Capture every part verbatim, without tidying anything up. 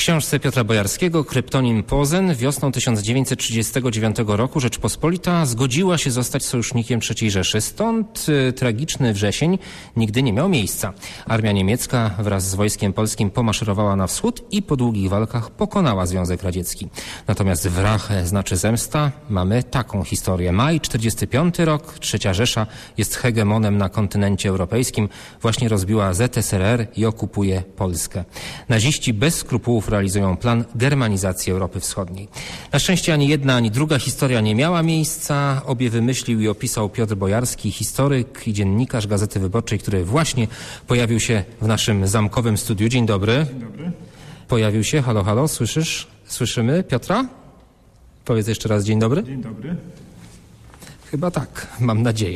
książce Piotra Bojarskiego, kryptonim Pozen, wiosną tysiąc dziewięćset trzydziestego dziewiątego roku Rzeczpospolita zgodziła się zostać sojusznikiem trzeciej Rzeszy. Stąd y, tragiczny wrzesień nigdy nie miał miejsca. Armia niemiecka wraz z wojskiem polskim pomaszerowała na wschód i po długich walkach pokonała Związek Radziecki. Natomiast w rachę znaczy zemsta mamy taką historię. Maj czterdziesty piąty rok, trzecia Rzesza jest hegemonem na kontynencie europejskim. Właśnie rozbiła Z S R R i okupuje Polskę. Naziści bez skrupułów realizują plan germanizacji Europy Wschodniej. Na szczęście ani jedna, ani druga historia nie miała miejsca. Obie wymyślił i opisał Piotr Bojarski, historyk i dziennikarz Gazety Wyborczej, który właśnie pojawił się w naszym zamkowym studiu. Dzień dobry. Dzień dobry. Pojawił się. Halo, halo, słyszysz? Słyszymy Piotra? Powiedz jeszcze raz dzień dobry. Dzień dobry. Chyba tak, mam nadzieję.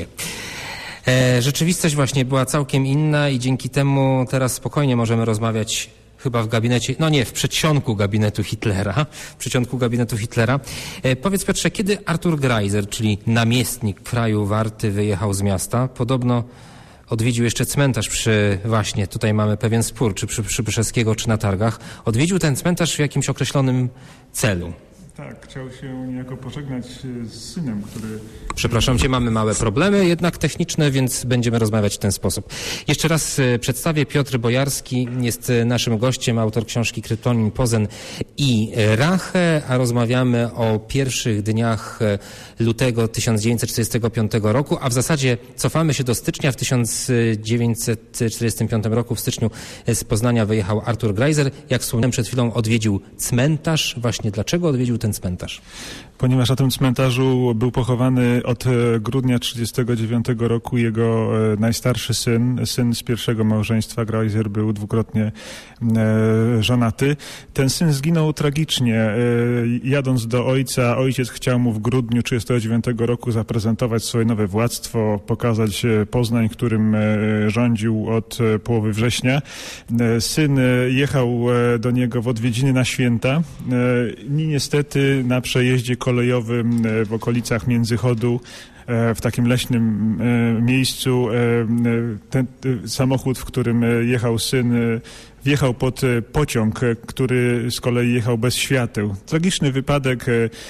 E, rzeczywistość właśnie była całkiem inna i dzięki temu teraz spokojnie możemy rozmawiać chyba w gabinecie, no nie, w przedsionku gabinetu Hitlera, w przedsionku gabinetu Hitlera. E, powiedz Piotrze, kiedy Artur Greiser, czyli namiestnik kraju Warty, wyjechał z miasta? Podobno odwiedził jeszcze cmentarz przy, właśnie tutaj mamy pewien spór, czy przy Przybyszewskiego, czy na targach. Odwiedził ten cmentarz w jakimś określonym celu. Tak, chciał się niejako pożegnać z synem, który... Przepraszam cię, mamy małe problemy jednak techniczne, więc będziemy rozmawiać w ten sposób. Jeszcze raz przedstawię. Piotr Bojarski jest naszym gościem, autor książki Kryptonim Pozen i Rache, a rozmawiamy o pierwszych dniach lutego tysiąc dziewięćset czterdziestego piątego roku, a w zasadzie cofamy się do stycznia. W tysiąc dziewięćset czterdziestym piątym roku w styczniu z Poznania wyjechał Artur Greiser. Jak wspomniałem przed chwilą, odwiedził cmentarz. Właśnie dlaczego odwiedził ten cmentarz? Ponieważ na tym cmentarzu był pochowany od grudnia trzydziestego dziewiątego roku jego najstarszy syn, syn z pierwszego małżeństwa. Greiser był dwukrotnie e, żonaty. Ten syn zginął tragicznie. E, jadąc do ojca, ojciec chciał mu w grudniu trzydziestego dziewiątego roku zaprezentować swoje nowe władztwo, pokazać Poznań, którym e, rządził od e, połowy września. E, syn jechał e, do niego w odwiedziny na święta. E, i niestety na przejeździe kolejowym w okolicach Międzychodu, w takim leśnym miejscu, ten samochód, w którym jechał syn, wjechał pod pociąg, który z kolei jechał bez świateł. Tragiczny wypadek.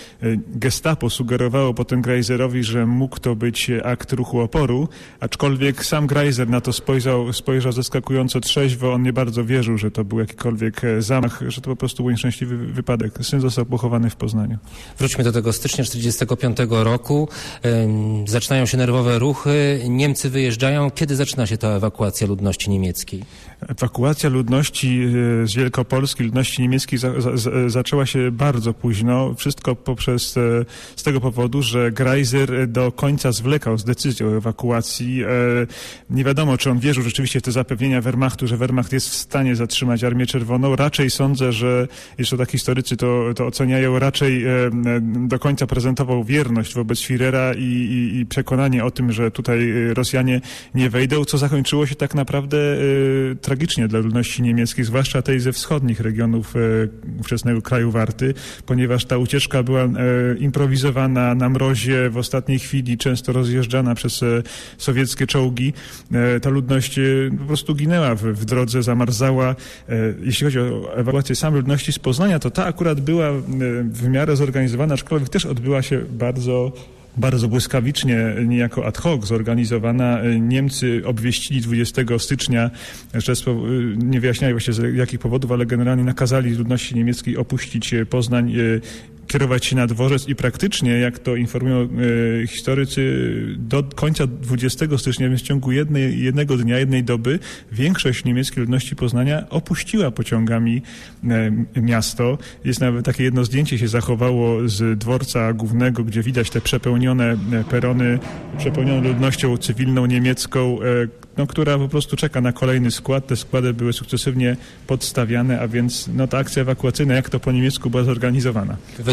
Gestapo sugerowało potem Greiserowi, że mógł to być akt ruchu oporu, aczkolwiek sam Greiser na to spojrzał, spojrzał zaskakująco trzeźwo. On nie bardzo wierzył, że to był jakikolwiek zamach, że to po prostu był nieszczęśliwy wypadek. Syn został pochowany w Poznaniu. Wróćmy do tego stycznia czterdziestego piątego roku. Zaczynają się nerwowe ruchy. Niemcy wyjeżdżają. Kiedy zaczyna się ta ewakuacja ludności niemieckiej? Ewakuacja ludności z Wielkopolski, ludności niemieckiej za, za, zaczęła się bardzo późno. Wszystko poprzez, z tego powodu, że Greiser do końca zwlekał z decyzją o ewakuacji. Nie wiadomo, czy on wierzył rzeczywiście w te zapewnienia Wehrmachtu, że Wehrmacht jest w stanie zatrzymać Armię Czerwoną. Raczej sądzę, że, jeszcze tak historycy to, to oceniają, raczej do końca prezentował wierność wobec Führera i, i, i przekonanie o tym, że tutaj Rosjanie nie wejdą, co zakończyło się tak naprawdę tragicznie dla ludności niemieckiej, zwłaszcza tej ze wschodnich regionów e, ówczesnego kraju Warty, ponieważ ta ucieczka była e, improwizowana na mrozie, w ostatniej chwili często rozjeżdżana przez e, sowieckie czołgi. E, ta ludność e, po prostu ginęła w, w drodze, zamarzała. E, jeśli chodzi o ewakuację samej ludności z Poznania, to ta akurat była e, w miarę zorganizowana, aczkolwiek też odbyła się bardzo bardzo błyskawicznie, niejako ad hoc zorganizowana. Niemcy obwieścili dwudziestego stycznia, że nie wyjaśniają właśnie z jakich powodów, ale generalnie nakazali ludności niemieckiej opuścić Poznań, kierować się na dworzec i praktycznie, jak to informują e, historycy, do końca dwudziestego stycznia, więc w ciągu jednej, jednego dnia, jednej doby, większość niemieckiej ludności Poznania opuściła pociągami e, miasto. Jest nawet takie jedno zdjęcie się zachowało z dworca głównego, gdzie widać te przepełnione perony, przepełnione ludnością cywilną niemiecką, e, no, która po prostu czeka na kolejny skład. Te składy były sukcesywnie podstawiane, a więc no, ta akcja ewakuacyjna, jak to po niemiecku, była zorganizowana.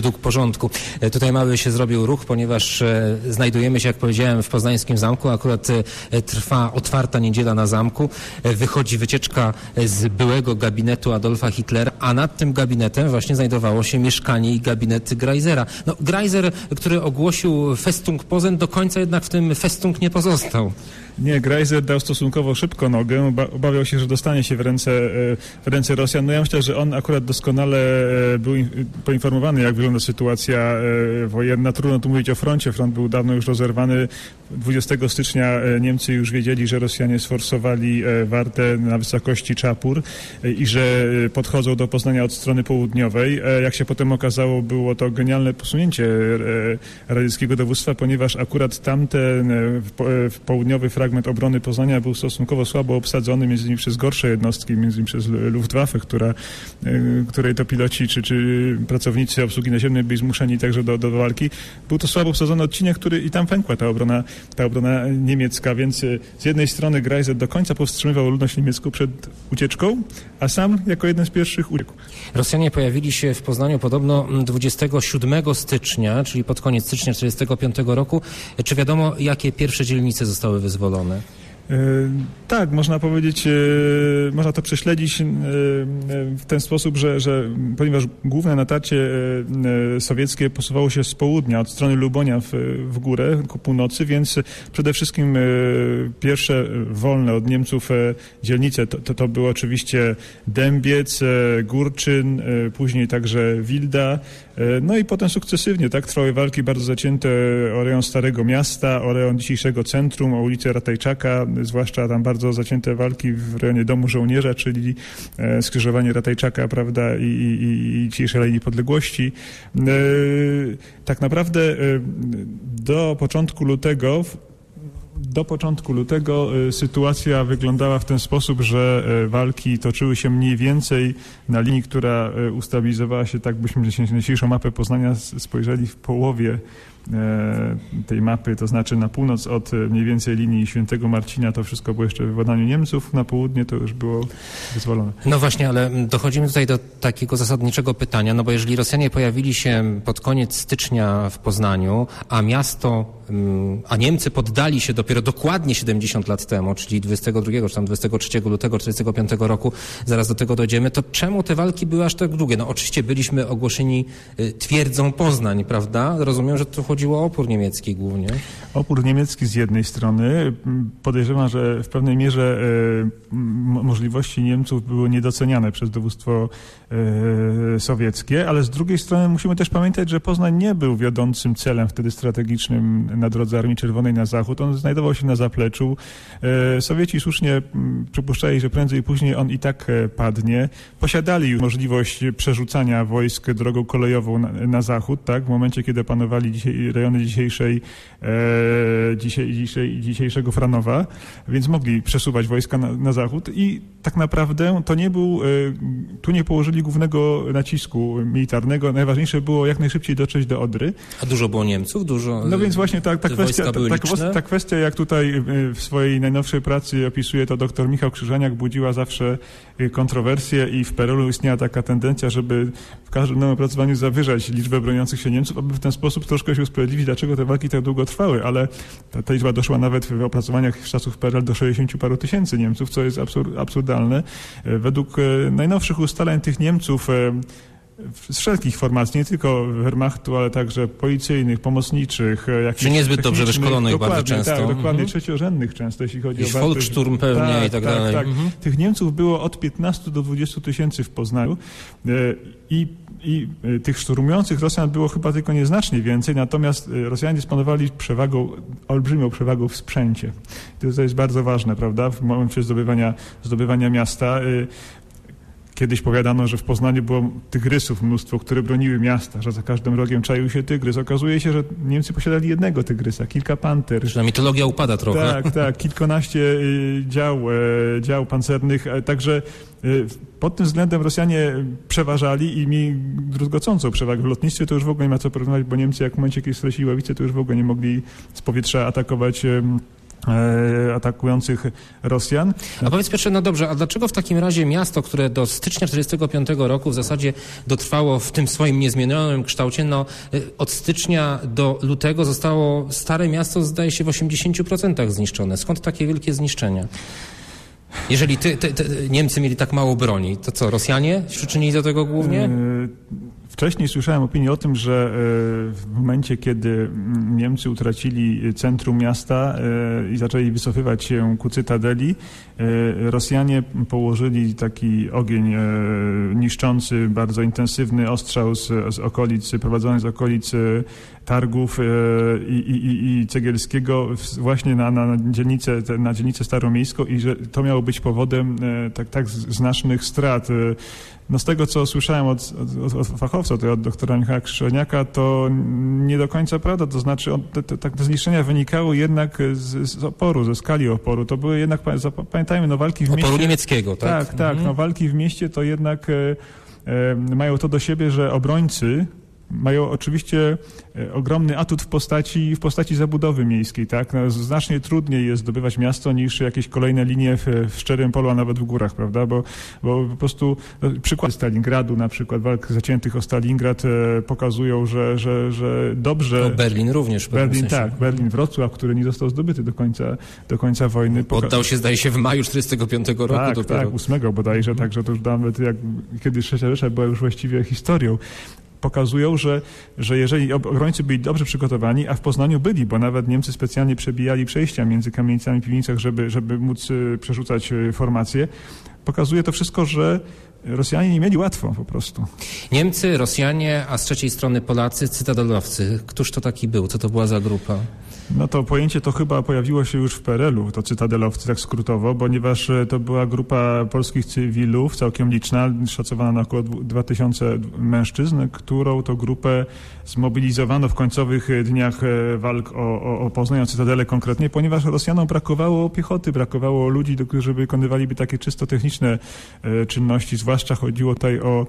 według porządku. Tutaj mały się zrobił ruch, ponieważ znajdujemy się, jak powiedziałem, w Poznańskim Zamku. Akurat trwa otwarta niedziela na zamku. Wychodzi wycieczka z byłego gabinetu Adolfa Hitlera, a nad tym gabinetem właśnie znajdowało się mieszkanie i gabinet Greisera. No, Greiser, który ogłosił Festung Posen, do końca jednak w tym Festung nie pozostał. Nie, Greiser dał stosunkowo szybko nogę, obawiał się, że dostanie się w ręce, w ręce Rosjan. No ja myślę, że on akurat doskonale był poinformowany, jak wygląda sytuacja wojenna. Trudno tu mówić o froncie, front był dawno już rozerwany. dwudziestego stycznia Niemcy już wiedzieli, że Rosjanie sforsowali Wartę na wysokości Czapur i że podchodzą do Poznania od strony południowej. Jak się potem okazało, było to genialne posunięcie radzieckiego dowództwa, ponieważ akurat tamten południowy front fragment obrony Poznania był stosunkowo słabo obsadzony, między innymi przez gorsze jednostki, między innymi przez Luftwaffe, która, której to piloci czy, czy pracownicy obsługi naziemnej byli zmuszeni także do, do walki. Był to słabo obsadzony odcinek, który i tam pękła ta obrona, ta obrona niemiecka, więc z jednej strony Greiser do końca powstrzymywał ludność niemiecką przed ucieczką, a sam jako jeden z pierwszych uciekł. Rosjanie pojawili się w Poznaniu podobno dwudziestego siódmego stycznia, czyli pod koniec stycznia tysiąc dziewięćset czterdziestego piątego roku. Czy wiadomo, jakie pierwsze dzielnice zostały wyzwolone? E, tak, można powiedzieć, e, można to prześledzić e, w ten sposób, że, że ponieważ główne natarcie e, sowieckie posuwało się z południa, od strony Lubonia w, w górę, ku północy, więc przede wszystkim e, pierwsze wolne od Niemców e, dzielnice to, to, to były oczywiście Dębiec, e, Górczyn, e, później także Wilda, e, no i potem sukcesywnie, tak, trwały walki bardzo zacięte o rejon Starego Miasta, o rejon dzisiejszego centrum, o ulicę Ratajczaka, zwłaszcza tam bardzo zacięte walki w rejonie Domu Żołnierza, czyli e, skrzyżowanie Ratajczaka, prawda, i, i, i dzisiejszej Alei Niepodległości. E, tak naprawdę e, do początku lutego Do początku lutego y, sytuacja wyglądała w ten sposób, że y, walki toczyły się mniej więcej na linii, która y, ustabilizowała się, tak byśmy na dzisiejszą mapę Poznania spojrzeli w połowie tej mapy, to znaczy na północ od mniej więcej linii Świętego Marcina, to wszystko było jeszcze w władaniu Niemców, na południe to już było wyzwolone. No właśnie, ale dochodzimy tutaj do takiego zasadniczego pytania, no bo jeżeli Rosjanie pojawili się pod koniec stycznia w Poznaniu, a miasto, a Niemcy poddali się dopiero dokładnie siedemdziesiąt lat temu, czyli dwudziestego drugiego czy tam dwudziestego trzeciego lutego tysiąc dziewięćset czterdziestego piątego roku, zaraz do tego dojdziemy, to czemu te walki były aż tak długie? No oczywiście byliśmy ogłoszeni twierdzą Poznań, prawda? Rozumiem, że tu chodziło o opór niemiecki głównie. Opór niemiecki z jednej strony. Podejrzewam, że w pewnej mierze e, możliwości Niemców były niedoceniane przez dowództwo e, sowieckie, ale z drugiej strony musimy też pamiętać, że Poznań nie był wiodącym celem wtedy strategicznym na drodze Armii Czerwonej na zachód. On znajdował się na zapleczu. E, Sowieci słusznie przypuszczali, że prędzej i później on i tak padnie. Posiadali już możliwość przerzucania wojsk drogą kolejową na, na zachód, tak, w momencie, kiedy panowali dzisiaj rejony dzisiejszej, e, dzisiaj, dzisiaj, dzisiejszego Franowa, więc mogli przesuwać wojska na, na zachód i tak naprawdę to nie był, e, tu nie położyli głównego nacisku militarnego. Najważniejsze było jak najszybciej dotrzeć do Odry. A dużo było Niemców? Dużo. No więc właśnie ta, ta, kwestia, ta, ta, ta kwestia, jak tutaj w swojej najnowszej pracy opisuje to dr Michał Krzyżaniak, budziła zawsze kontrowersje i w P R L u istniała taka tendencja, żeby w każdym nowym opracowaniu zawyżać liczbę broniących się Niemców, aby w ten sposób troszkę się usprawiedliwić, dlaczego te walki tak długo trwały, ale ta, ta liczba doszła nawet w opracowaniach z czasów P R L do sześćdziesięciu paru tysięcy Niemców, co jest absur, absurdalne. Według najnowszych ustaleń tych Niemców z wszelkich formacji, nie tylko Wehrmachtu, ale także policyjnych, pomocniczych, jakichś Czy niezbyt dobrze wyszkolonych bardzo często. Tak, dokładnie, mhm. trzeciorzędnych często, jeśli chodzi Jakiś o... Volkssturm pewnie tak, i tak, tak dalej. Tak. Mhm. Tych Niemców było od piętnastu do dwudziestu tysięcy w Poznaniu i, i tych szturmujących Rosjan było chyba tylko nieznacznie więcej, natomiast Rosjanie dysponowali przewagą, olbrzymią przewagą w sprzęcie. To jest bardzo ważne, prawda, w momencie zdobywania, zdobywania miasta. Kiedyś powiadano, że w Poznaniu było tygrysów mnóstwo, które broniły miasta, że za każdym rogiem czaił się tygrys. Okazuje się, że Niemcy posiadali jednego tygrysa, kilka panter. Że mitologia upada trochę. Tak, tak, kilkanaście dział, dział pancernych, także pod tym względem Rosjanie przeważali i mieli druzgocącą przewagę. W lotnictwie to już w ogóle nie ma co porównywać, bo Niemcy jak w momencie, kiedy stracili Ławicę, to już w ogóle nie mogli z powietrza atakować atakujących Rosjan. A powiedz Piotrze, no dobrze, a dlaczego w takim razie miasto, które do stycznia tysiąc dziewięćset czterdziestego piątego roku w zasadzie dotrwało w tym swoim niezmienionym kształcie, no od stycznia do lutego zostało stare miasto, zdaje się, w osiemdziesięciu procentach zniszczone. Skąd takie wielkie zniszczenia? Jeżeli ty, ty, ty, Niemcy mieli tak mało broni, to co, Rosjanie przyczynili do tego głównie? Wcześniej słyszałem opinię o tym, że w momencie, kiedy Niemcy utracili centrum miasta i zaczęli wycofywać się ku Cytadeli, Rosjanie położyli taki ogień niszczący, bardzo intensywny ostrzał z, z okolic, prowadzony z okolic Targów i, i, i Cegielskiego właśnie na, na, dzielnicę, na dzielnicę staromiejską i że to miało być powodem tak, tak znacznych strat. No z tego, co słyszałem od, od, od fachowca, to od doktora Michała Krzyżaniaka, to nie do końca prawda. To znaczy, on, te, te, te zniszczenia wynikały jednak z, z oporu, ze skali oporu. To były jednak, pamiętajmy, no walki w oporu mieście... Oporu niemieckiego, tak? Tak, tak. Mhm. No walki w mieście to jednak e, e, mają to do siebie, że obrońcy mają oczywiście ogromny atut w postaci, w postaci zabudowy miejskiej, tak? No, znacznie trudniej jest zdobywać miasto niż jakieś kolejne linie w, w szczerym polu, a nawet w górach, prawda? Bo, bo po prostu no, przykład Stalingradu, na przykład walk zaciętych o Stalingrad e, pokazują, że, że, że dobrze... No, Berlin również. W Berlin, sensie. tak. Berlin, Wrocław, który nie został zdobyty do końca, do końca wojny. Poka- Poddał się, zdaje się, w maju tysiąc dziewięćset czterdziestego piątego roku tak, dopiero. Tak, ósmego bodajże, mhm. Także to już nawet jak, kiedy Trzecia Rzesza była już właściwie historią. Pokazują, że, że jeżeli obrońcy byli dobrze przygotowani, a w Poznaniu byli, bo nawet Niemcy specjalnie przebijali przejścia między kamienicami w piwnicach, żeby, żeby móc przerzucać formacje, pokazuje to wszystko, że Rosjanie nie mieli łatwo po prostu. Niemcy, Rosjanie, a z trzeciej strony Polacy, cytadelowcy. Któż to taki był? Co to była za grupa? No to pojęcie to chyba pojawiło się już w P R L u, to cytadelowcy, tak skrótowo, ponieważ to była grupa polskich cywilów, całkiem liczna, szacowana na około dwa tysiące mężczyzn, którą to grupę zmobilizowano w końcowych dniach walk o, o, o Poznań, o Cytadelę konkretnie, ponieważ Rosjanom brakowało piechoty, brakowało ludzi, którzy wykonywaliby takie czysto techniczne czynności, zwłaszcza chodziło tutaj o,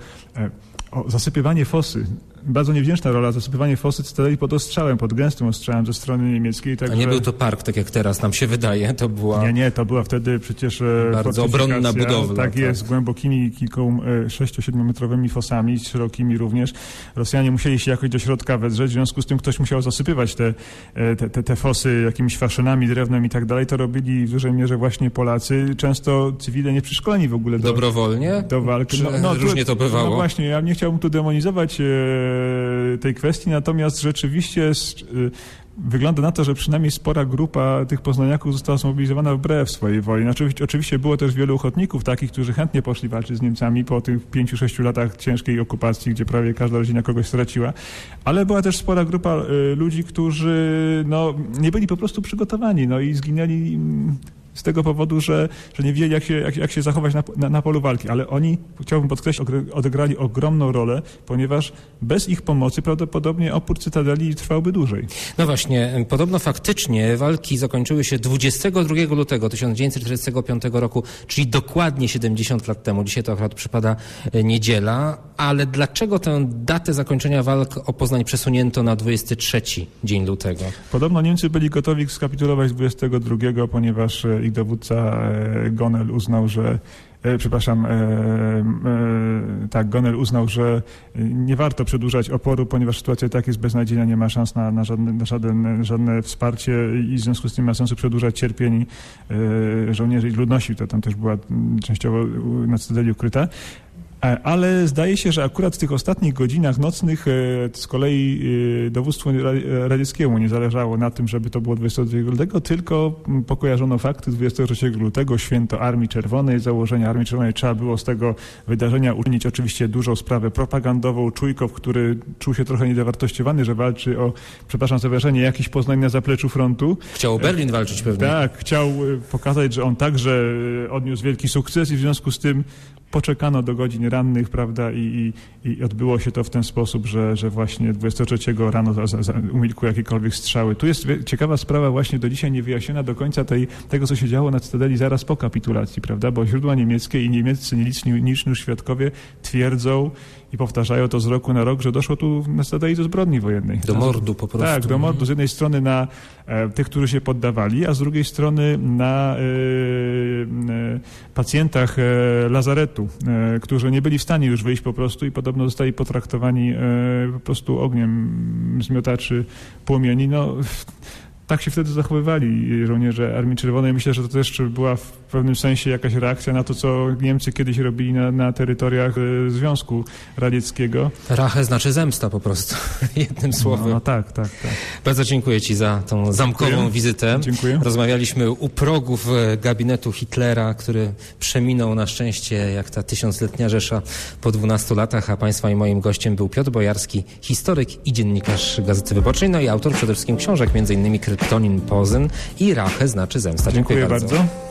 o zasypywanie fosy. Bardzo niewdzięczna rola, zasypywanie fosy Cytadeli pod ostrzałem, pod gęstym ostrzałem ze strony niemieckiej. Także... A nie był to park, tak jak teraz nam się wydaje, to była... Nie, nie, to była wtedy przecież bardzo obronna budowla. Tak, tak jest, z głębokimi, kilku sześcio-siedmiometrowymi fosami, szerokimi również. Rosjanie musieli się jakoś do środka wedrzeć, w związku z tym ktoś musiał zasypywać te, te, te, te fosy jakimiś faszynami, drewnem i tak dalej. To robili w dużej mierze właśnie Polacy, często cywile nie przyszkoleni w ogóle do... Dobrowolnie? Do walki. No, no, różnie to bywało? No właśnie, ja nie chciałbym tu demonizować tej kwestii, natomiast rzeczywiście wygląda na to, że przynajmniej spora grupa tych poznaniaków została zmobilizowana wbrew swojej woli. Oczywiście, oczywiście było też wielu ochotników takich, którzy chętnie poszli walczyć z Niemcami po tych pięciu, sześciu latach ciężkiej okupacji, gdzie prawie każda rodzina kogoś straciła, ale była też spora grupa y, ludzi, którzy no, nie byli po prostu przygotowani no, i zginęli z tego powodu, że, że nie wiedzieli, jak się, jak, jak się zachować na, na, na polu walki. Ale oni, chciałbym podkreślić, odegrali ogromną rolę, ponieważ bez ich pomocy prawdopodobnie opór Cytadeli trwałby dłużej. No właśnie, podobno faktycznie walki zakończyły się dwudziestego drugiego lutego tysiąc dziewięćset czterdziestego piątego roku, czyli dokładnie siedemdziesiąt lat temu. Dzisiaj to akurat przypada niedziela. Ale dlaczego tę datę zakończenia walk o Poznań przesunięto na dwudziesty trzeci dzień lutego? Podobno Niemcy byli gotowi skapitulować dwudziestego drugiego, ponieważ ich dowódca Gonel uznał, że e, przepraszam, e, e, tak, Gonel uznał, że nie warto przedłużać oporu, ponieważ sytuacja tak jest beznadziejna, nie ma szans na, na, żadne, na żaden, żadne wsparcie i w związku z tym nie ma sensu przedłużać cierpień e, żołnierzy i ludności, która tam też była częściowo na Cytadeli ukryta. Ale zdaje się, że akurat w tych ostatnich godzinach nocnych z kolei dowództwu radzieckiemu nie zależało na tym, żeby to było dwudziestego drugiego lutego, tylko pokojarzono fakty dwudziestego trzeciego lutego, święto Armii Czerwonej, założenia Armii Czerwonej. Trzeba było z tego wydarzenia uczynić oczywiście dużą sprawę propagandową. Czujkow, który czuł się trochę niedowartościowany, że walczy o, przepraszam za wyrażenie, jakiś Poznań na zapleczu frontu. Chciał o Berlin walczyć pewnie. Tak, chciał pokazać, że on także odniósł wielki sukces i w związku z tym poczekano do godzin rannych, prawda, i, i, i odbyło się to w ten sposób, że, że właśnie dwudziestego trzeciego rano za, za, za umilkły jakiekolwiek strzały. Tu jest ciekawa sprawa właśnie do dzisiaj niewyjaśniona do końca tej, tego, co się działo na Cytadeli zaraz po kapitulacji, prawda, bo źródła niemieckie i niemieccy nieliczni, niczni świadkowie twierdzą i powtarzają to z roku na rok, że doszło tu do zbrodni wojennej. Do mordu po prostu. Tak, do mordu z jednej strony na e, tych, którzy się poddawali, a z drugiej strony na e, e, pacjentach e, lazaretu, e, którzy nie byli w stanie już wyjść po prostu i podobno zostali potraktowani e, po prostu ogniem zmiotaczy płomieni. No, tak się wtedy zachowywali żołnierze Armii Czerwonej. Myślę, że to też była w pewnym sensie jakaś reakcja na to, co Niemcy kiedyś robili na, na terytoriach e, Związku Radzieckiego. Rache znaczy zemsta po prostu, jednym słowem. No, no tak, tak, tak. Bardzo dziękuję Ci za tą zamkową Dziękuję. wizytę. Dziękuję. Rozmawialiśmy u progów gabinetu Hitlera, który przeminął na szczęście jak ta tysiącletnia Rzesza po dwunastu latach, a Państwa i moim gościem był Piotr Bojarski, historyk i dziennikarz Gazety Wyborczej, no i autor przede wszystkim książek, między innymi Kryptonim Posen i Rache znaczy zemsta. Dziękuję, Dziękuję bardzo. bardzo.